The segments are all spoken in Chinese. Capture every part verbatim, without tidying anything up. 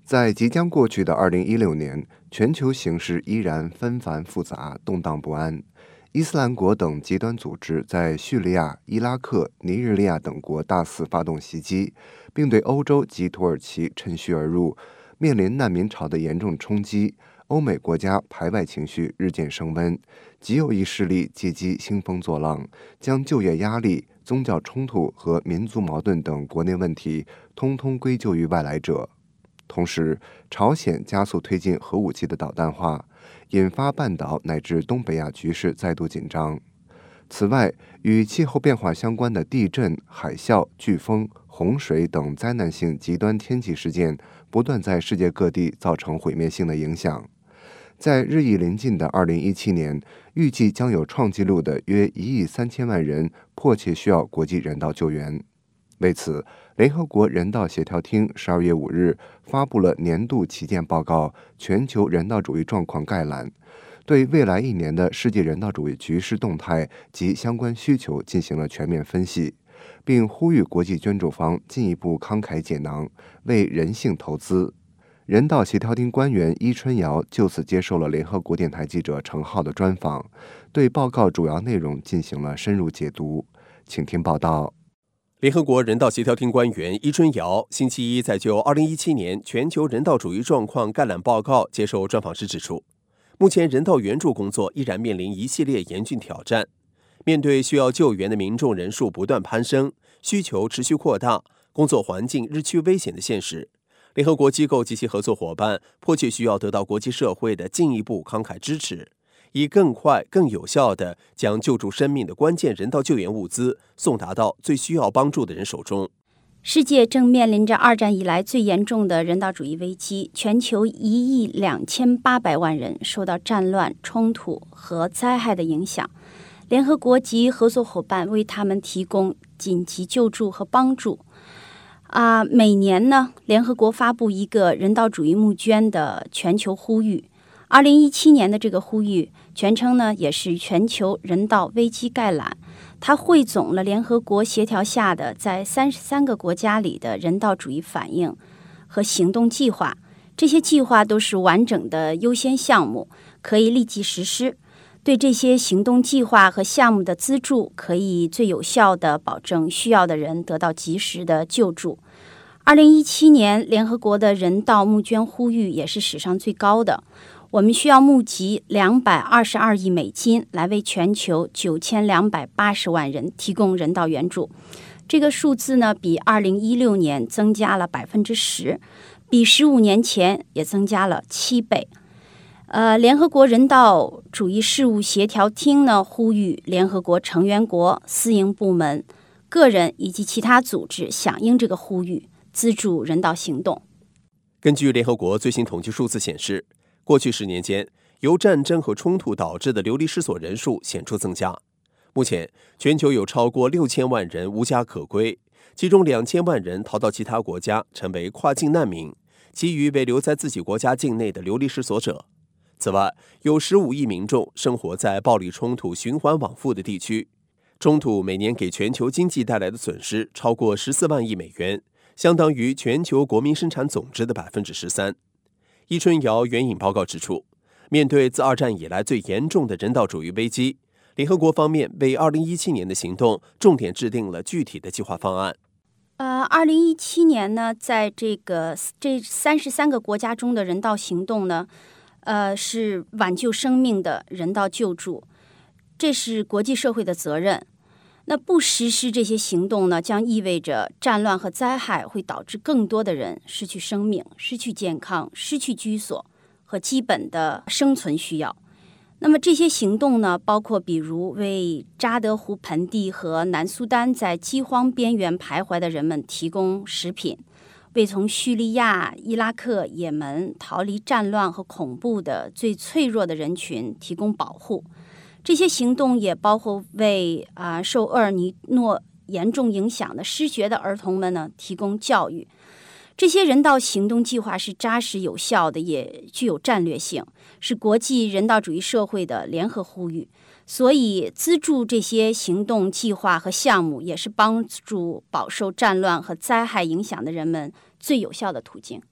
在即将过去的二零一六年，全球形势依然纷繁复杂、动荡不安。伊斯兰国等极端组织在叙利亚、伊拉克、尼日利亚等国大肆发动袭击，并对欧洲及土耳其趁虚而入，面临难民潮的严重冲击。欧美国家排外情绪日渐升温，极右翼势力借机兴风作浪，将就业压力、宗教冲突和民族矛盾等国内问题通通归咎于外来者。同时，朝鲜加速推进核武器的导弹化，引发半岛乃至东北亚局势再度紧张。此外，与气候变化相关的地震、海啸、飓风、洪水等灾难性极端天气事件不断在世界各地造成毁灭性的影响。在日益临近的二零一七年，预计将有创纪录的约一亿三千万人迫切需要国际人道救援。为此，联合国人道协调厅十二月五日发布了年度旗舰报告《全球人道主义状况概览》，对未来一年的世界人道主义局势动态及相关需求进行了全面分析，并呼吁国际捐助方进一步慷慨解囊，为人性投资。人道协调厅官员伊春瑶就此接受了联合国电台记者程浩的专访，对报告主要内容进行了深入解读。请听报道。 联合国人道协调厅官员伊春瑶星期一在就二零一七年全球人道主义状况概览报告接受专访时指出，目前人道援助工作依然面临一系列严峻挑战。面对需要救援的民众人数不断攀升，需求持续扩大，工作环境日趋危险的现实，联合国机构及其合作伙伴迫切需要得到国际社会的进一步慷慨支持，以更快、更有效地将救助生命的关键人道救援物资送达到最需要帮助的人手中。 世界正面临着二战以来最严重的人道主义危机，全球一亿两千八百万人受到战乱、冲突和灾害的影响。联合国及合作伙伴为他们提供紧急救助和帮助。啊，每年呢，联合国发布一个人道主义募捐的全球呼吁。二零一七年的这个呼吁全称呢，也是全球人道危机概览。它汇总了联合国协调下的在三十三个国家里的人道主义反应和行动计划。这些计划都是完整的优先项目，可以立即实施。对这些行动计划和项目的资助，可以最有效地保证需要的人得到及时的救助。二零一七年联合国的人道募捐呼吁也是史上最高的。我们需要募集两百二十二亿美金来为全球九千两百八十万人提供人道援助。这个数字呢，比二零一六年增加了百分之十，比十五年前也增加了七倍。呃，联合国人道主义事务协调厅呢，呼吁联合国成员国、私营部门、个人以及其他组织响应这个呼吁，资助人道行动。 根据联合国最新统计数字显示，过去十年间，由战争和冲突导致的流离失所人数显著增加。目前，全球有超过六千万人无家可归，其中两千万人逃到其他国家，成为跨境难民，其余为留在自己国家境内的流离失所者。此外，有十五亿民众生活在暴力冲突循环往复的地区，冲突每年给全球经济带来的损失超过十四万亿美元，相当于全球国民生产总值的百分之十三。伊春瑶援引报告指出，面对自二战以来最严重的人道主义危机，联合国方面为二零一七年的行动重点制定了具体的计划方案。 呃，二零一七年呢，在这个这三十三个国家中的人道行动呢，呃，是挽救生命的人道救助，这是国际社会的责任。那不实施这些行动呢，将意味着战乱和灾害会导致更多的人失去生命、失去健康、失去居所和基本的生存需要。那么这些行动呢，包括比如为扎德湖盆地和南苏丹在饥荒边缘徘徊的人们提供食品，为从叙利亚、伊拉克、也门逃离战乱和恐怖的最脆弱的人群提供保护。这些行动也包括为啊、呃、受厄尔尼诺严重影响的失学的儿童们呢提供教育。这些人道行动计划是扎实有效的，也具有战略性，是国际人道主义社会的联合呼吁。所以，资助这些行动计划和项目，也是帮助饱受战乱和灾害影响的人们最有效的途径。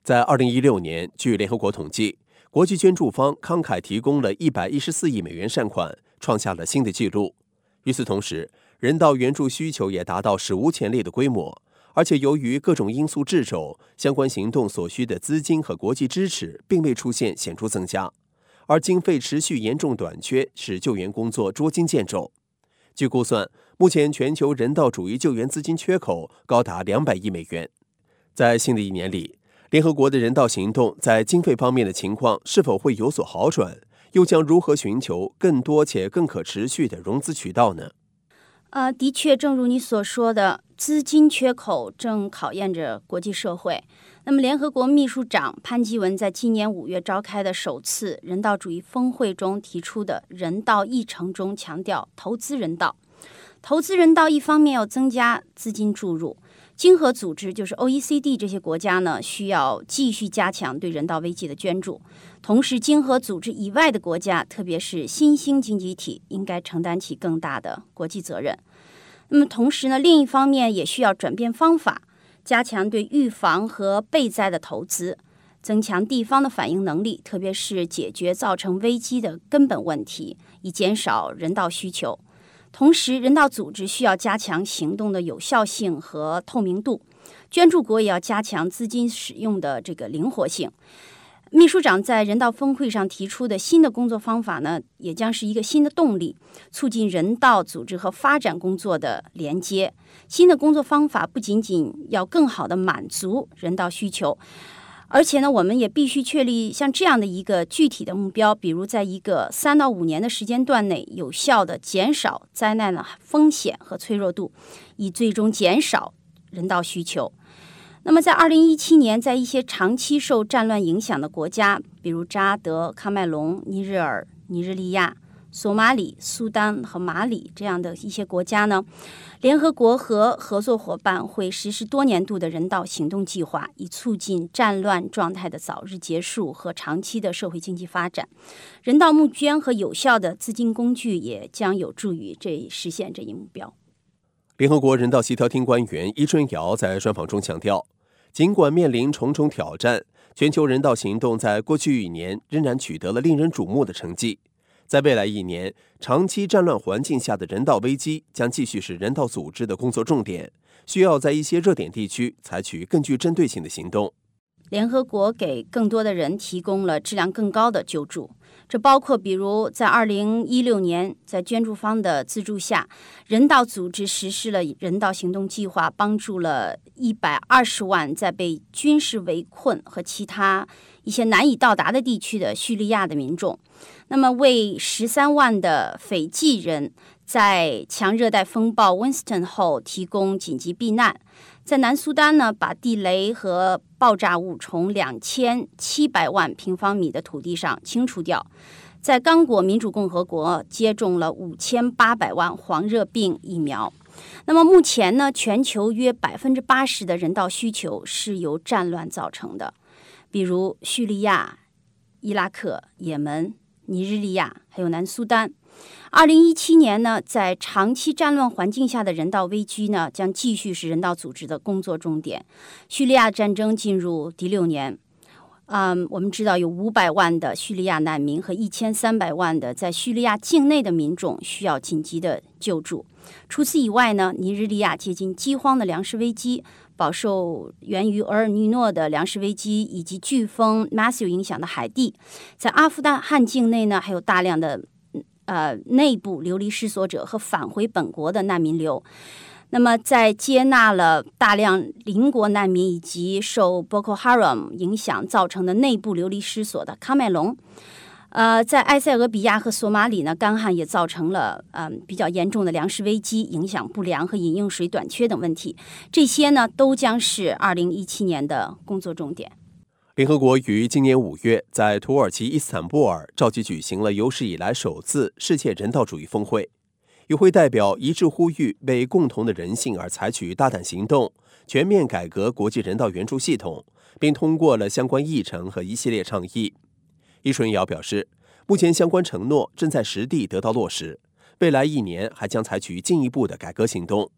在二零一六年，据联合国统计，国际捐助方慷慨提供了一百一十四亿美元善款，创下了新的纪录。与此同时，人道援助需求也达到史无前例的规模，而且由于各种因素掣肘，相关行动所需的资金和国际支持并未出现显著增加，而经费持续严重短缺，使救援工作捉襟见肘。据估算，目前全球人道主义救援资金缺口高达两百亿美元。在新的一年里，联合国的人道行动在经费方面的情况是否会有所好转？又将如何寻求更多且更可持续的融资渠道呢？ 呃，的确，正如你所说的，资金缺口正考验着国际社会。那么，联合国秘书长潘基文在今年五月召开的首次人道主义峰会中提出的人道议程中强调，投资人道。投资人道一方面要增加资金注入，经合组织就是 O E C D 这些国家呢，需要继续加强对人道危机的捐助。同时，经合组织以外的国家，特别是新兴经济体，应该承担起更大的国际责任。那么同时呢，另一方面也需要转变方法，加强对预防和备灾的投资，增强地方的反应能力，特别是解决造成危机的根本问题，以减少人道需求。同时，人道组织需要加强行动的有效性和透明度，捐助国也要加强资金使用的这个灵活性。秘书长在人道峰会上提出的新的工作方法呢，也将是一个新的动力，促进人道组织和发展工作的连接。新的工作方法不仅仅要更好地满足人道需求，而且呢，我们也必须确立像这样的一个具体的目标，比如在一个三到五年的时间段内，有效地减少灾难的风险和脆弱度，以最终减少人道需求。那么在二零一七年，在一些长期受战乱影响的国家，比如扎德、喀麦隆、尼日尔、尼日利亚、索马里、苏丹和马里这样的一些国家呢，联合国和合作伙伴会实施多年度的人道行动计划，以促进战乱状态的早日结束和长期的社会经济发展。人道募捐和有效的资金工具也将有助于这实现这一目标。 联合国人道协调厅官员伊春瑶在专访中强调，尽管面临重重挑战，全球人道行动在过去一年仍然取得了令人瞩目的成绩。在未来一年，长期战乱环境下的人道危机将继续是人道组织的工作重点，需要在一些热点地区采取更具针对性的行动。 联合国给更多的人提供了质量更高的救助，这包括比如在二零一六年，在捐助方的资助下，人道组织实施了人道行动计划，帮助了一百二十万在被军事围困和其他一些难以到达的地区的叙利亚的民众。那么为十三万的斐济人在强热带风暴 Winston 后提供紧急避难。在南苏丹呢，把地雷和爆炸物从两千七百万平方米的土地上清除掉。在刚果民主共和国接种了五千八百万黄热病疫苗。那么目前呢，全球约百分之八十的人道需求是由战乱造成的，比如叙利亚、伊拉克、也门、尼日利亚还有南苏丹。二零一七年呢，在长期战乱环境下的人道危机呢，将继续是人道组织的工作重点。叙利亚战争进入第六年，嗯，我们知道有五百万的叙利亚难民和一千三百万的在叙利亚境内的民众需要紧急的救助。除此以外呢，尼日利亚接近饥荒的粮食危机，饱受源于厄尔尼诺的粮食危机以及飓风 Matthew 影响的海地。在阿富汗境内呢，还有大量的呃，内部流离失所者和返回本国的难民流。那么在接纳了大量邻国难民以及受 Boko Haram 影响造成的内部流离失所的喀麦隆，呃，在埃塞俄比亚和索马里呢，干旱也造成了嗯、呃、比较严重的粮食危机，影响不良和饮用水短缺等问题。这些呢，都将是二零一七年的工作重点。 联合国于今年五月在土耳其伊斯坦布尔召集举行了有史以来首次世界人道主义峰会，与会代表一致呼吁为共同的人性而采取大胆行动，全面改革国际人道援助系统，并通过了相关议程和一系列倡议。伊春瑶表示，目前相关承诺正在实地得到落实，未来一年还将采取进一步的改革行动。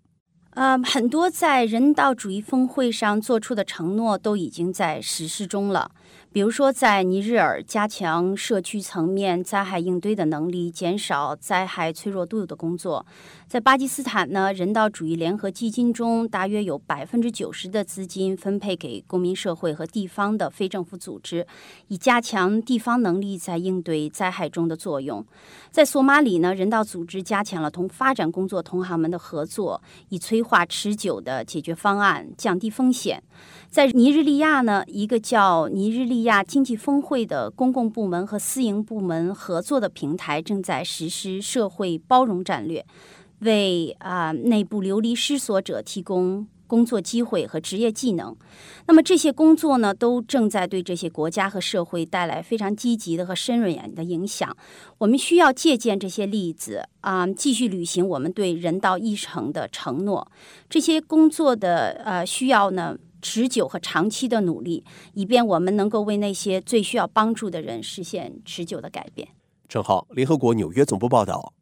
呃，很多在人道主义峰会上做出的承诺都已经在实施中了。比如说，在尼日尔加强社区层面灾害应对的能力，减少灾害脆弱度的工作；在巴基斯坦呢，人道主义联合基金中大约有百分之九十的资金分配给公民社会和地方的非政府组织，以加强地方能力在应对灾害中的作用。在索马里呢，人道组织加强了同发展工作同行们的合作，以催化持久的解决方案，降低风险。在尼日利亚呢，一个叫尼日利亚经济峰会的公共部门和私营部门合作的平台正在实施社会包容战略，为啊、呃、内部流离失所者提供工作机会和职业技能。那么这些工作呢，都正在对这些国家和社会带来非常积极的和深远的影响。我们需要借鉴这些例子啊、呃，继续履行我们对人道议程的承诺。这些工作的呃需要呢，持久和长期的努力，以便我们能够为那些最需要帮助的人实现持久的改变。 正好，联合国纽约总部报道。